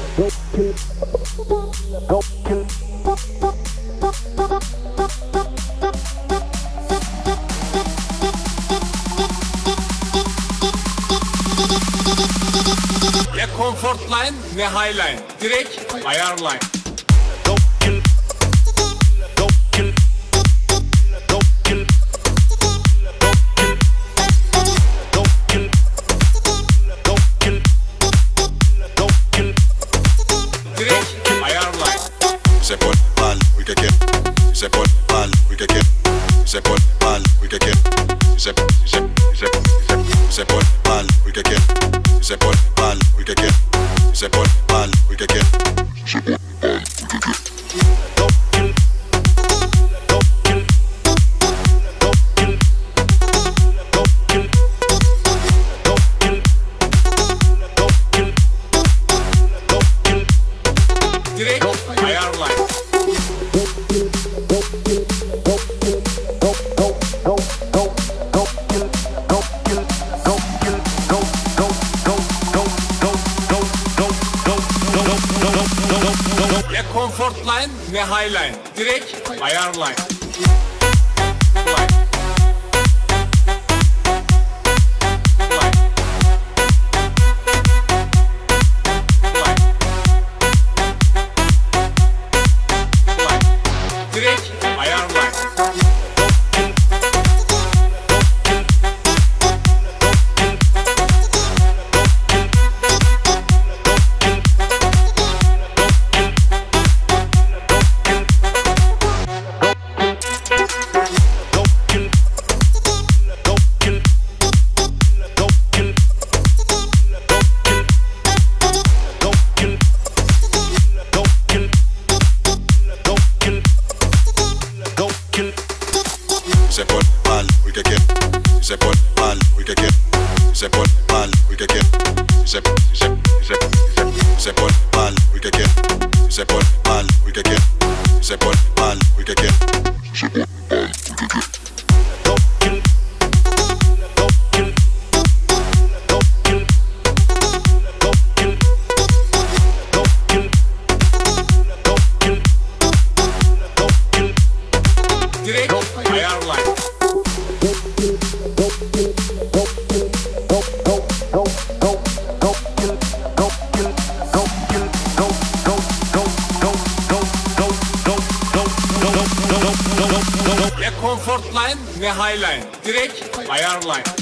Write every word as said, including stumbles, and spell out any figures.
Ne comfort line ne high line, direkt ayar line. Direkt ayar line. Se pone mal, uy que quiere. Se pone mal, uy que quiere. Se pone mal, uy que quiere. Se se se se pone mal, uy que quiere. Se pone mal, uy que quiere. Se pone mal, uy que quiere. Se pone mal, uy que quiere. Direkt ayar line. Ne comfort line ne high line, direkt ayar line. Line. Line. Line. Line. Direkt ayar line. Se pone mal, uy que quiere. Se pone mal, uy que quiere. Se pone mal, uy que quiere. Se se se se pone mal, uy que quiere. Se pone mal, uy que quiere. Se pone mal, uy que quiere. Se pone mal, uy que quiere. Direkt ayar line. Ne comfort line ne high line, direkt ayar line.